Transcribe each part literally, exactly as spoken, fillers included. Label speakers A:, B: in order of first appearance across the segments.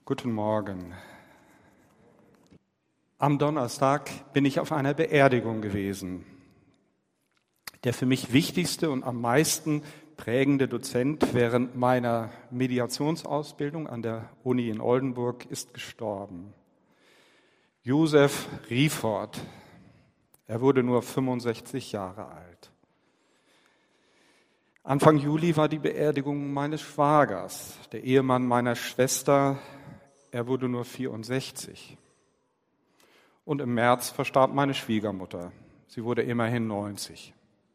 A: Guten Morgen. Am Donnerstag bin ich auf einer Beerdigung gewesen. Der für mich wichtigste und am meisten prägende Dozent während meiner Mediationsausbildung an der Uni in Oldenburg ist gestorben. Josef Riefort. Er wurde nur fünfundsechzig Jahre alt. Anfang Juli war die Beerdigung meines Schwagers, der Ehemann meiner Schwester. Er wurde nur vierundsechzig. Und im März verstarb meine Schwiegermutter. Sie wurde immerhin neunzig.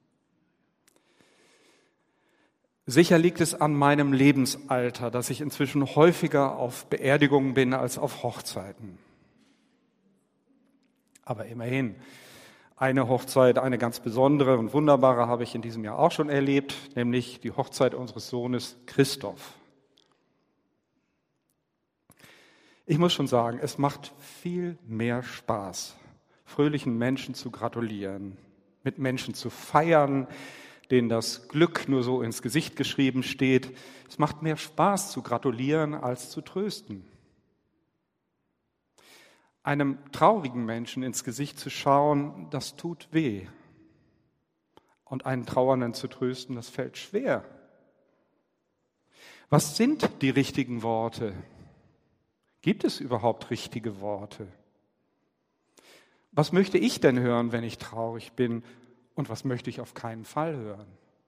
A: Sicher liegt es an meinem Lebensalter, dass ich inzwischen häufiger auf Beerdigungen bin als auf Hochzeiten. Aber immerhin, eine Hochzeit, eine ganz besondere und wunderbare habe ich in diesem Jahr auch schon erlebt, nämlich die Hochzeit unseres Sohnes Christoph. Ich muss schon sagen, es macht viel mehr Spaß, fröhlichen Menschen zu gratulieren, mit Menschen zu feiern, denen das Glück nur so ins Gesicht geschrieben steht. Es macht mehr Spaß zu gratulieren als zu trösten. Einem traurigen Menschen ins Gesicht zu schauen, das tut weh. Und einen Trauernden zu trösten, das fällt schwer. Was sind die richtigen Worte? Gibt es überhaupt richtige Worte? Was möchte ich denn hören, wenn ich traurig bin? Und was möchte ich auf keinen Fall hören?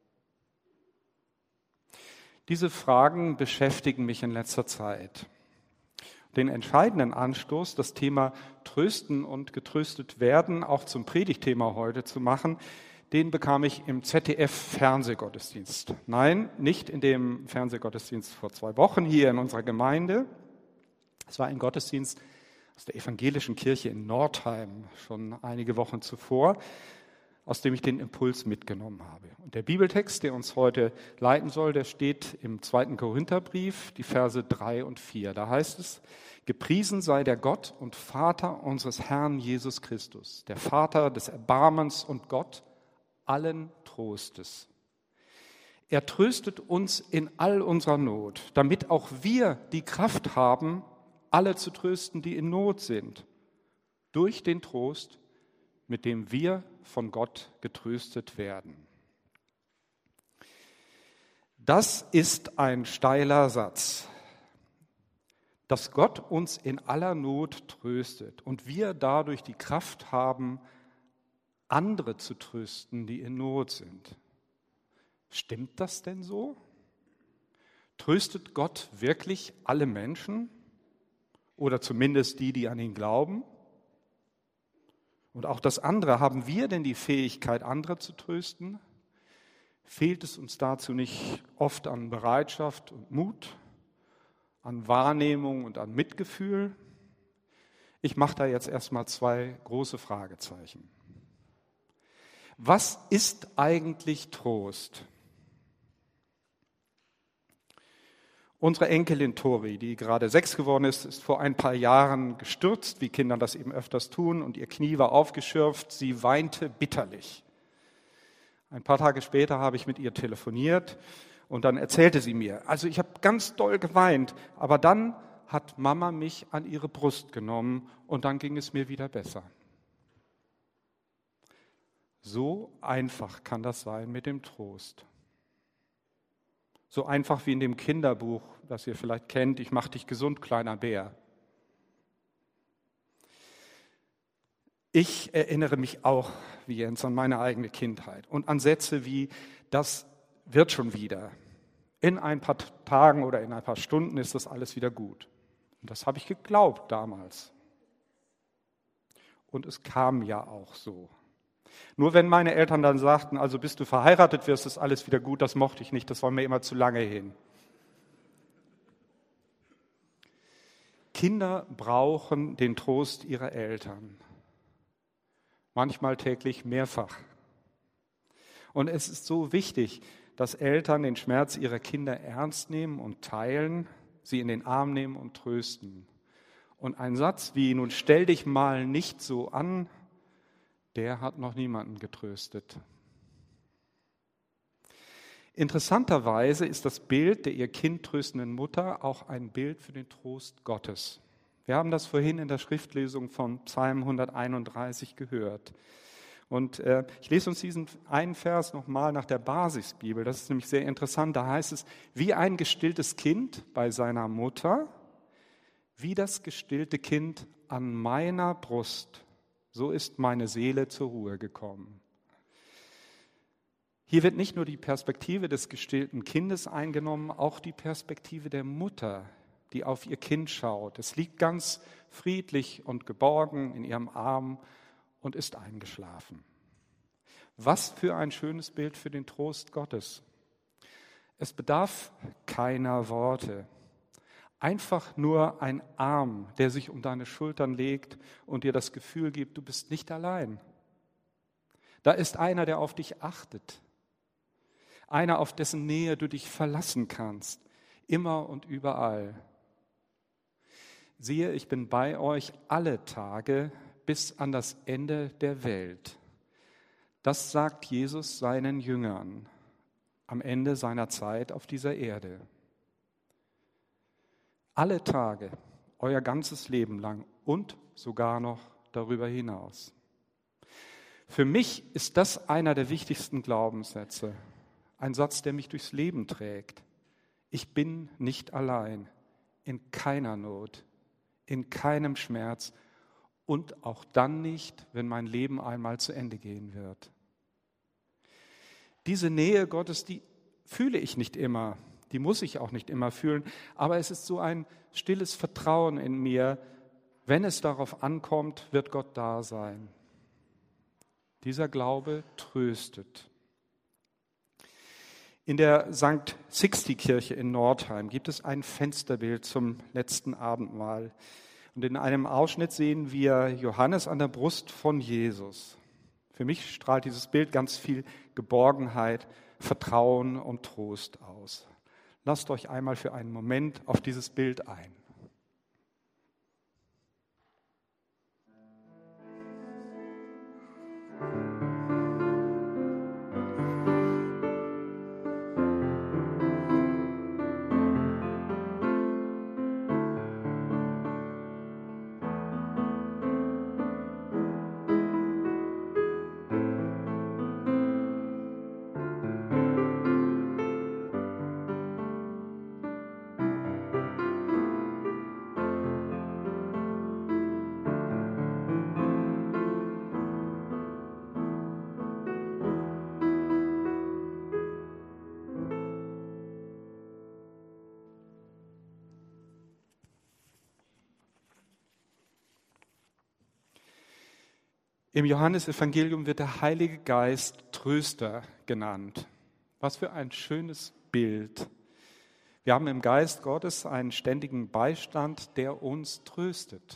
A: Diese Fragen beschäftigen mich in letzter Zeit. Den entscheidenden Anstoß, das Thema Trösten und getröstet werden, auch zum Predigtthema heute zu machen, den bekam ich im Z D F-Fernsehgottesdienst. Nein, nicht in dem Fernsehgottesdienst vor zwei Wochen hier in unserer Gemeinde. Es war ein Gottesdienst aus der evangelischen Kirche in Nordheim, schon einige Wochen zuvor, aus dem ich den Impuls mitgenommen habe. Und der Bibeltext, der uns heute leiten soll, der steht im zweiten Korintherbrief, die Verse drei und vier. Da heißt es: Gepriesen sei der Gott und Vater unseres Herrn Jesus Christus, der Vater des Erbarmens und Gott allen Trostes. Er tröstet uns in all unserer Not, damit auch wir die Kraft haben, alle zu trösten, die in Not sind, durch den Trost, mit dem wir von Gott getröstet werden. Das ist ein steiler Satz, dass Gott uns in aller Not tröstet und wir dadurch die Kraft haben, andere zu trösten, die in Not sind. Stimmt das denn so? Tröstet Gott wirklich alle Menschen? Oder zumindest die, die an ihn glauben? Und auch das andere, haben wir denn die Fähigkeit, andere zu trösten? Fehlt es uns dazu nicht oft an Bereitschaft und Mut, an Wahrnehmung und an Mitgefühl? Ich mache da jetzt erstmal zwei große Fragezeichen. Was ist eigentlich Trost? Unsere Enkelin Tori, die gerade sechs geworden ist, ist vor ein paar Jahren gestürzt, wie Kinder das eben öfters tun, und ihr Knie war aufgeschürft. Sie weinte bitterlich. Ein paar Tage später habe ich mit ihr telefoniert und dann erzählte sie mir, also ich habe ganz doll geweint, aber dann hat Mama mich an ihre Brust genommen und dann ging es mir wieder besser. So einfach kann das sein mit dem Trost. So einfach wie in dem Kinderbuch, das ihr vielleicht kennt, ich mach dich gesund, kleiner Bär. Ich erinnere mich auch, wie Jens, an meine eigene Kindheit und an Sätze wie, das wird schon wieder. In ein paar Tagen oder in ein paar Stunden ist das alles wieder gut. Und das habe ich geglaubt damals. Und es kam ja auch so. Nur wenn meine Eltern dann sagten, also bis du verheiratet wirst, ist alles wieder gut, das mochte ich nicht, das war mir immer zu lange hin. Kinder brauchen den Trost ihrer Eltern. Manchmal täglich mehrfach. Und es ist so wichtig, dass Eltern den Schmerz ihrer Kinder ernst nehmen und teilen, sie in den Arm nehmen und trösten. Und ein Satz wie, nun stell dich mal nicht so an, der hat noch niemanden getröstet. Interessanterweise ist das Bild der ihr Kind tröstenden Mutter auch ein Bild für den Trost Gottes. Wir haben das vorhin in der Schriftlesung von Psalm hunderteinunddreißig gehört. Und äh, ich lese uns diesen einen Vers nochmal nach der Basisbibel. Das ist nämlich sehr interessant. Da heißt es, wie ein gestilltes Kind bei seiner Mutter, wie das gestillte Kind an meiner Brust, so ist meine Seele zur Ruhe gekommen. Hier wird nicht nur die Perspektive des gestillten Kindes eingenommen, auch die Perspektive der Mutter, die auf ihr Kind schaut. Es liegt ganz friedlich und geborgen in ihrem Arm und ist eingeschlafen. Was für ein schönes Bild für den Trost Gottes. Es bedarf keiner Worte. Einfach nur ein Arm, der sich um deine Schultern legt und dir das Gefühl gibt, du bist nicht allein. Da ist einer, der auf dich achtet. Einer, auf dessen Nähe du dich verlassen kannst, immer und überall. Siehe, ich bin bei euch alle Tage bis an das Ende der Welt. Das sagt Jesus seinen Jüngern am Ende seiner Zeit auf dieser Erde. Alle Tage, euer ganzes Leben lang und sogar noch darüber hinaus. Für mich ist das einer der wichtigsten Glaubenssätze. Ein Satz, der mich durchs Leben trägt. Ich bin nicht allein, in keiner Not, in keinem Schmerz und auch dann nicht, wenn mein Leben einmal zu Ende gehen wird. Diese Nähe Gottes, die fühle ich nicht immer, die muss ich auch nicht immer fühlen, aber es ist so ein stilles Vertrauen in mir, wenn es darauf ankommt, wird Gott da sein. Dieser Glaube tröstet. In der Sankt Sixti-Kirche in Nordheim gibt es ein Fensterbild zum letzten Abendmahl. Und in einem Ausschnitt sehen wir Johannes an der Brust von Jesus. Für mich strahlt dieses Bild ganz viel Geborgenheit, Vertrauen und Trost aus. Lasst euch einmal für einen Moment auf dieses Bild ein. Im Johannesevangelium wird der Heilige Geist Tröster genannt. Was für ein schönes Bild. Wir haben im Geist Gottes einen ständigen Beistand, der uns tröstet.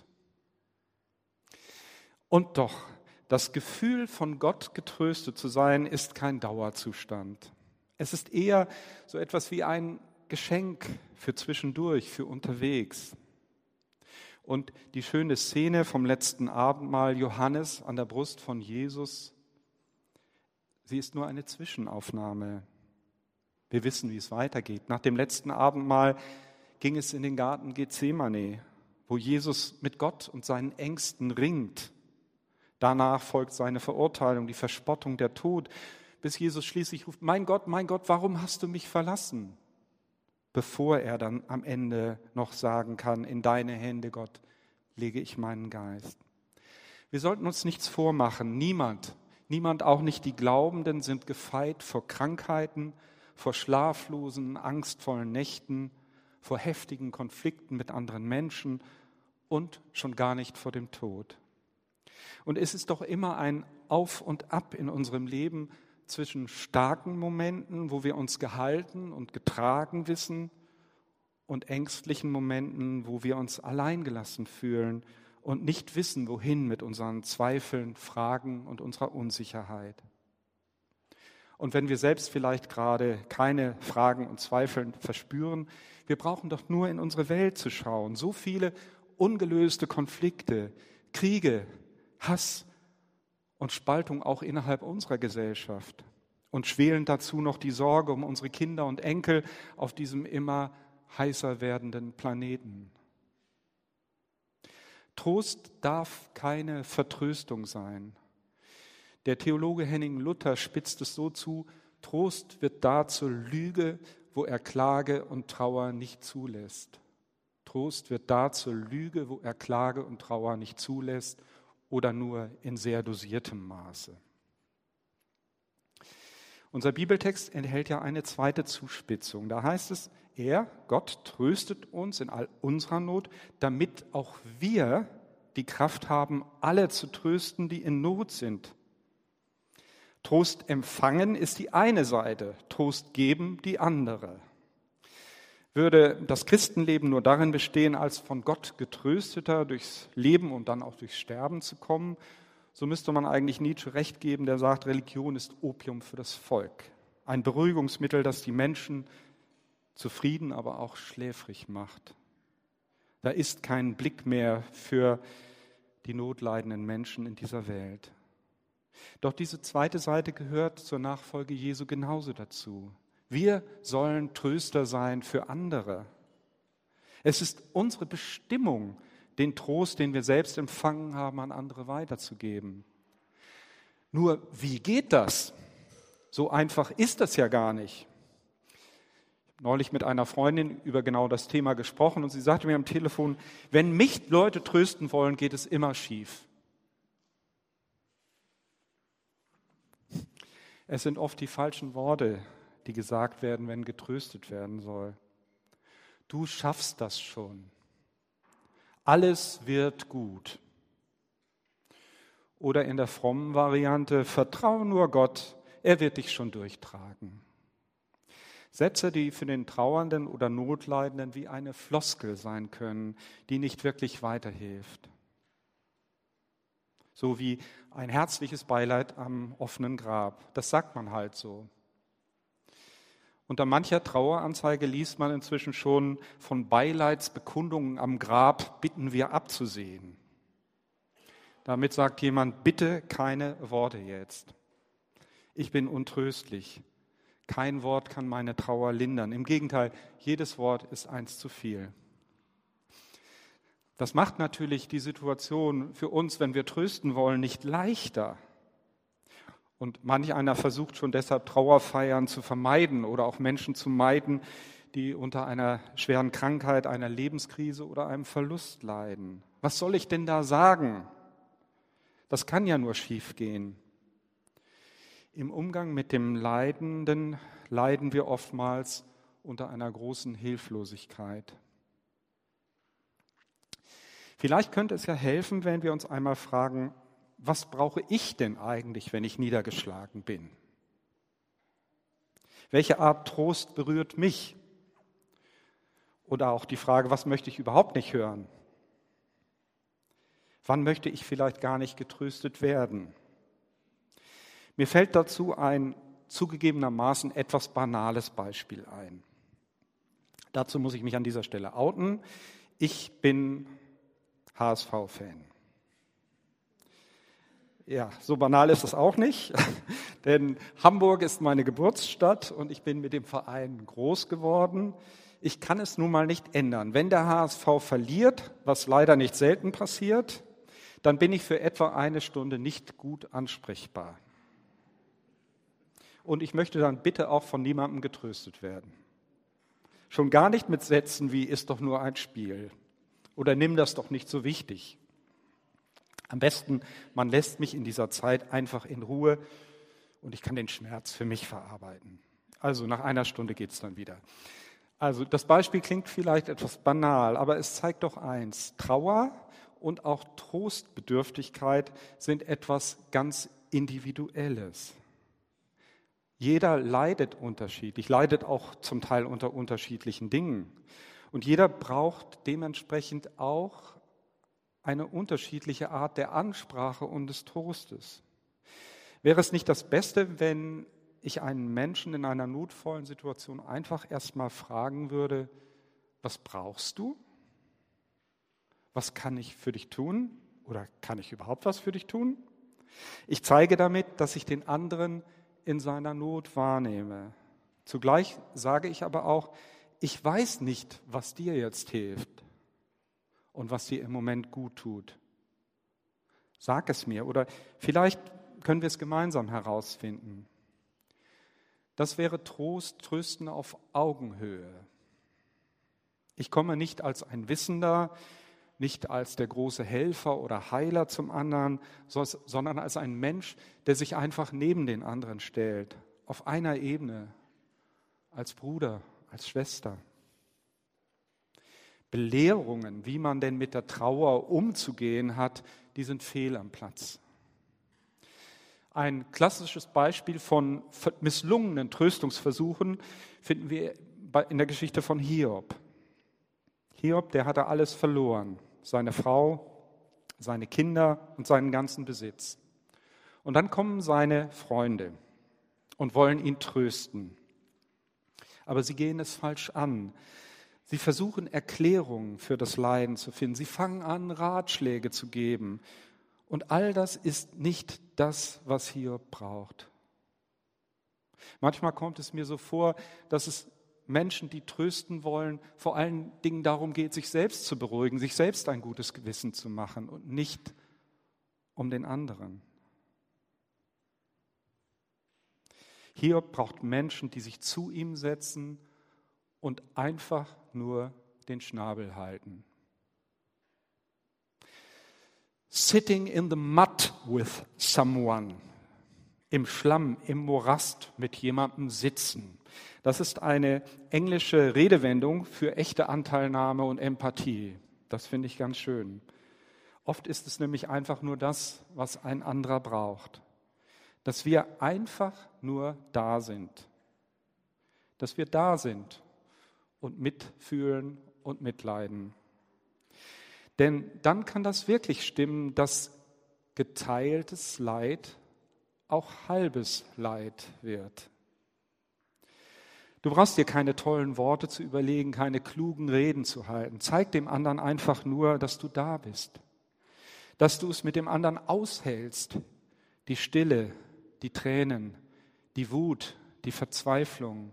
A: Und doch, das Gefühl, von Gott getröstet zu sein, ist kein Dauerzustand. Es ist eher so etwas wie ein Geschenk für zwischendurch, für unterwegs. Und die schöne Szene vom letzten Abendmahl, Johannes an der Brust von Jesus, sie ist nur eine Zwischenaufnahme. Wir wissen, wie es weitergeht. Nach dem letzten Abendmahl ging es in den Garten Gethsemane, wo Jesus mit Gott und seinen Ängsten ringt. Danach folgt seine Verurteilung, die Verspottung, der Tod, bis Jesus schließlich ruft, mein Gott, mein Gott, warum hast du mich verlassen? Bevor er dann am Ende noch sagen kann, in deine Hände, Gott, lege ich meinen Geist. Wir sollten uns nichts vormachen. Niemand, niemand, auch nicht die Glaubenden, sind gefeit vor Krankheiten, vor schlaflosen, angstvollen Nächten, vor heftigen Konflikten mit anderen Menschen und schon gar nicht vor dem Tod. Und es ist doch immer ein Auf und Ab in unserem Leben zwischen starken Momenten, wo wir uns gehalten und getragen wissen, und ängstlichen Momenten, wo wir uns alleingelassen fühlen und nicht wissen, wohin mit unseren Zweifeln, Fragen und unserer Unsicherheit. Und wenn wir selbst vielleicht gerade keine Fragen und Zweifel verspüren, wir brauchen doch nur in unsere Welt zu schauen. So viele ungelöste Konflikte, Kriege, Hass und Spaltung auch innerhalb unserer Gesellschaft. Und schwelen dazu noch die Sorge um unsere Kinder und Enkel auf diesem immer heißer werdenden Planeten. Trost darf keine Vertröstung sein. Der Theologe Henning Luther spitzt es so zu: Trost wird da zur Lüge, wo er Klage und Trauer nicht zulässt. Trost wird da zur Lüge, wo er Klage und Trauer nicht zulässt oder nur in sehr dosiertem Maße. Unser Bibeltext enthält ja eine zweite Zuspitzung. Da heißt es, er, Gott, tröstet uns in all unserer Not, damit auch wir die Kraft haben, alle zu trösten, die in Not sind. Trost empfangen ist die eine Seite, Trost geben die andere. Würde das Christenleben nur darin bestehen, als von Gott getrösteter durchs Leben und dann auch durchs Sterben zu kommen, so müsste man eigentlich Nietzsche recht geben, der sagt, Religion ist Opium für das Volk. Ein Beruhigungsmittel, das die Menschen zufrieden, aber auch schläfrig macht. Da ist kein Blick mehr für die notleidenden Menschen in dieser Welt. Doch diese zweite Seite gehört zur Nachfolge Jesu genauso dazu. Wir sollen Tröster sein für andere. Es ist unsere Bestimmung, den Trost, den wir selbst empfangen haben, an andere weiterzugeben. Nur, wie geht das? So einfach ist das ja gar nicht. Ich habe neulich mit einer Freundin über genau das Thema gesprochen und sie sagte mir am Telefon, wenn mich Leute trösten wollen, geht es immer schief. Es sind oft die falschen Worte, die gesagt werden, wenn getröstet werden soll. Du schaffst das schon. Alles wird gut. Oder in der frommen Variante, vertraue nur Gott, er wird dich schon durchtragen. Sätze, die für den Trauernden oder Notleidenden wie eine Floskel sein können, die nicht wirklich weiterhilft. So wie ein herzliches Beileid am offenen Grab. Das sagt man halt so. Unter mancher Traueranzeige liest man inzwischen schon von Beileidsbekundungen am Grab, bitten wir abzusehen. Damit sagt jemand, bitte keine Worte jetzt. Ich bin untröstlich. Kein Wort kann meine Trauer lindern. Im Gegenteil, jedes Wort ist eins zu viel. Das macht natürlich die Situation für uns, wenn wir trösten wollen, nicht leichter. Und manch einer versucht schon deshalb, Trauerfeiern zu vermeiden oder auch Menschen zu meiden, die unter einer schweren Krankheit, einer Lebenskrise oder einem Verlust leiden. Was soll ich denn da sagen? Das kann ja nur schiefgehen. Im Umgang mit dem Leidenden leiden wir oftmals unter einer großen Hilflosigkeit. Vielleicht könnte es ja helfen, wenn wir uns einmal fragen, was brauche ich denn eigentlich, wenn ich niedergeschlagen bin? Welche Art Trost berührt mich? Oder auch die Frage, was möchte ich überhaupt nicht hören? Wann möchte ich vielleicht gar nicht getröstet werden? Mir fällt dazu ein zugegebenermaßen etwas banales Beispiel ein. Dazu muss ich mich an dieser Stelle outen. Ich bin H S V-Fan. Ja, so banal ist es auch nicht, denn Hamburg ist meine Geburtsstadt und ich bin mit dem Verein groß geworden. Ich kann es nun mal nicht ändern. Wenn der H S V verliert, was leider nicht selten passiert, dann bin ich für etwa eine Stunde nicht gut ansprechbar. Und ich möchte dann bitte auch von niemandem getröstet werden. Schon gar nicht mit Sätzen wie, ist doch nur ein Spiel oder nimm das doch nicht so wichtig. Am besten, man lässt mich in dieser Zeit einfach in Ruhe und ich kann den Schmerz für mich verarbeiten. Also nach einer Stunde geht es dann wieder. Also das Beispiel klingt vielleicht etwas banal, aber es zeigt doch eins. Trauer und auch Trostbedürftigkeit sind etwas ganz Individuelles. Jeder leidet unterschiedlich, leidet auch zum Teil unter unterschiedlichen Dingen. Und jeder braucht dementsprechend auch eine unterschiedliche Art der Ansprache und des Trostes. Wäre es nicht das Beste, wenn ich einen Menschen in einer notvollen Situation einfach erstmal fragen würde, was brauchst du? Was kann ich für dich tun? Oder kann ich überhaupt was für dich tun? Ich zeige damit, dass ich den anderen in seiner Not wahrnehme. Zugleich sage ich aber auch, ich weiß nicht, was dir jetzt hilft und was dir im Moment gut tut. Sag es mir oder vielleicht können wir es gemeinsam herausfinden. Das wäre Trost, Trösten auf Augenhöhe. Ich komme nicht als ein Wissender, nicht als der große Helfer oder Heiler zum anderen, sondern als ein Mensch, der sich einfach neben den anderen stellt, auf einer Ebene, als Bruder, als Schwester. Belehrungen, wie man denn mit der Trauer umzugehen hat, die sind fehl am Platz. Ein klassisches Beispiel von misslungenen Tröstungsversuchen finden wir in der Geschichte von Hiob. Hiob, der hatte alles verloren, seine Frau, seine Kinder und seinen ganzen Besitz. Und dann kommen seine Freunde und wollen ihn trösten. Aber sie gehen es falsch an. Sie versuchen Erklärungen für das Leiden zu finden. Sie fangen an, Ratschläge zu geben. Und all das ist nicht das, was Hiob braucht. Manchmal kommt es mir so vor, dass es Menschen, die trösten wollen, vor allen Dingen darum geht, sich selbst zu beruhigen, sich selbst ein gutes Gewissen zu machen und nicht um den anderen. Hiob braucht Menschen, die sich zu ihm setzen und einfach nur den Schnabel halten. Sitting in the mud with someone. Im Schlamm, im Morast mit jemandem sitzen. Das ist eine englische Redewendung für echte Anteilnahme und Empathie. Das finde ich ganz schön. Oft ist es nämlich einfach nur das, was ein anderer braucht. Dass wir einfach nur da sind. Dass wir da sind und mitfühlen und mitleiden. Denn dann kann das wirklich stimmen, dass geteiltes Leid auch halbes Leid wird. Du brauchst dir keine tollen Worte zu überlegen, keine klugen Reden zu halten. Zeig dem anderen einfach nur, dass du da bist. Dass du es mit dem anderen aushältst. Die Stille, die Tränen, die Wut, die Verzweiflung.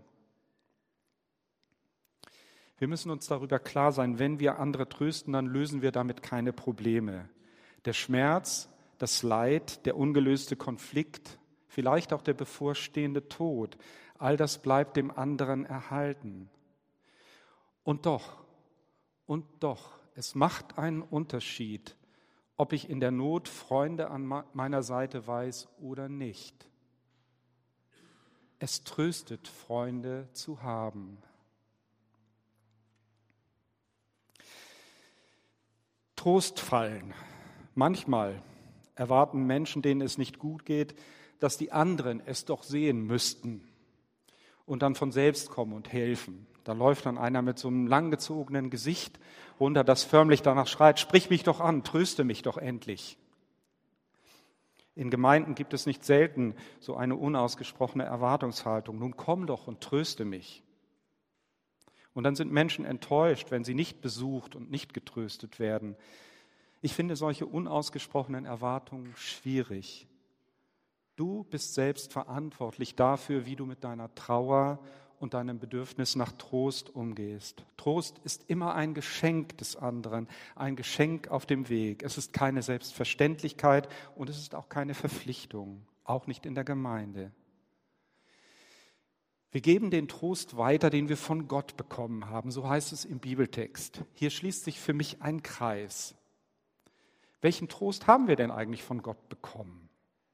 A: Wir müssen uns darüber klar sein, wenn wir andere trösten, dann lösen wir damit keine Probleme. Der Schmerz, das Leid, der ungelöste Konflikt, vielleicht auch der bevorstehende Tod, all das bleibt dem anderen erhalten. Und doch, und doch, es macht einen Unterschied, ob ich in der Not Freunde an meiner Seite weiß oder nicht. Es tröstet, Freunde zu haben. Trostfallen. Manchmal erwarten Menschen, denen es nicht gut geht, dass die anderen es doch sehen müssten und dann von selbst kommen und helfen. Da läuft dann einer mit so einem langgezogenen Gesicht runter, das förmlich danach schreit, sprich mich doch an, tröste mich doch endlich. In Gemeinden gibt es nicht selten so eine unausgesprochene Erwartungshaltung, nun komm doch und tröste mich. Und dann sind Menschen enttäuscht, wenn sie nicht besucht und nicht getröstet werden. Ich finde solche unausgesprochenen Erwartungen schwierig. Du bist selbst verantwortlich dafür, wie du mit deiner Trauer und deinem Bedürfnis nach Trost umgehst. Trost ist immer ein Geschenk des anderen, ein Geschenk auf dem Weg. Es ist keine Selbstverständlichkeit und es ist auch keine Verpflichtung, auch nicht in der Gemeinde. Wir geben den Trost weiter, den wir von Gott bekommen haben, so heißt es im Bibeltext. Hier schließt sich für mich ein Kreis. Welchen Trost haben wir denn eigentlich von Gott bekommen?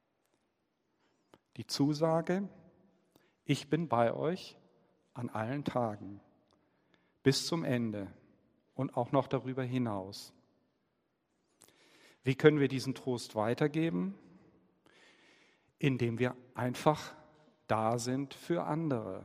A: Die Zusage, ich bin bei euch an allen Tagen, bis zum Ende und auch noch darüber hinaus. Wie können wir diesen Trost weitergeben? Indem wir einfach da sind für andere.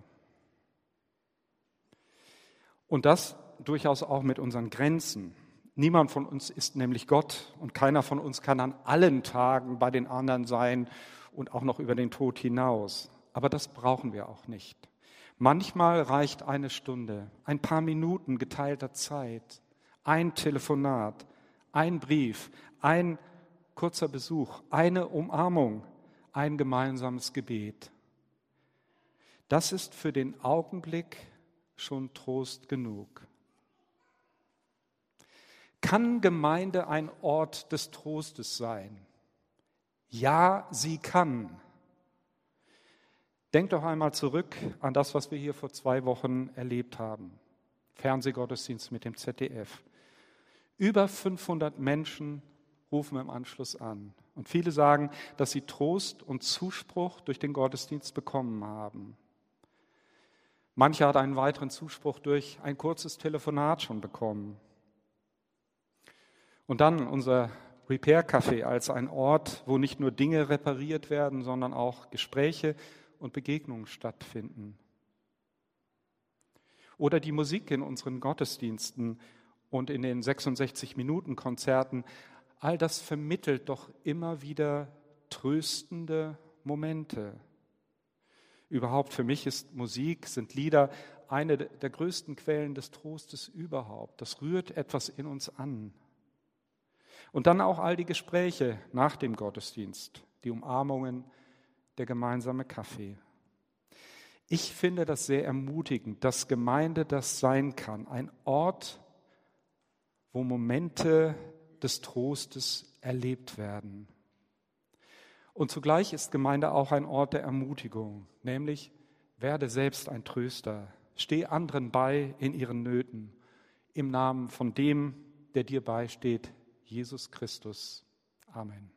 A: Und das durchaus auch mit unseren Grenzen. Niemand von uns ist nämlich Gott und keiner von uns kann an allen Tagen bei den anderen sein und auch noch über den Tod hinaus. Aber das brauchen wir auch nicht. Manchmal reicht eine Stunde, ein paar Minuten geteilter Zeit, ein Telefonat, ein Brief, ein kurzer Besuch, eine Umarmung, ein gemeinsames Gebet. Das ist für den Augenblick schon Trost genug. Kann Gemeinde ein Ort des Trostes sein? Ja, sie kann. Denkt doch einmal zurück an das, was wir hier vor zwei Wochen erlebt haben. Fernsehgottesdienst mit dem Z D F. Über fünfhundert Menschen rufen im Anschluss an. Und viele sagen, dass sie Trost und Zuspruch durch den Gottesdienst bekommen haben. Mancher hat einen weiteren Zuspruch durch ein kurzes Telefonat schon bekommen. Und dann unser Repair-Café als ein Ort, wo nicht nur Dinge repariert werden, sondern auch Gespräche und Begegnungen stattfinden. Oder die Musik in unseren Gottesdiensten und in den sechsundsechzig-Minuten-Konzerten, all das vermittelt doch immer wieder tröstende Momente. Überhaupt für mich ist Musik, sind Lieder eine der größten Quellen des Trostes überhaupt. Das rührt etwas in uns an. Und dann auch all die Gespräche nach dem Gottesdienst, die Umarmungen, der gemeinsame Kaffee. Ich finde das sehr ermutigend, dass Gemeinde das sein kann. Ein Ort, wo Momente des Trostes erlebt werden. Und zugleich ist Gemeinde auch ein Ort der Ermutigung, nämlich werde selbst ein Tröster. Steh anderen bei in ihren Nöten, im Namen von dem, der dir beisteht, Jesus Christus. Amen.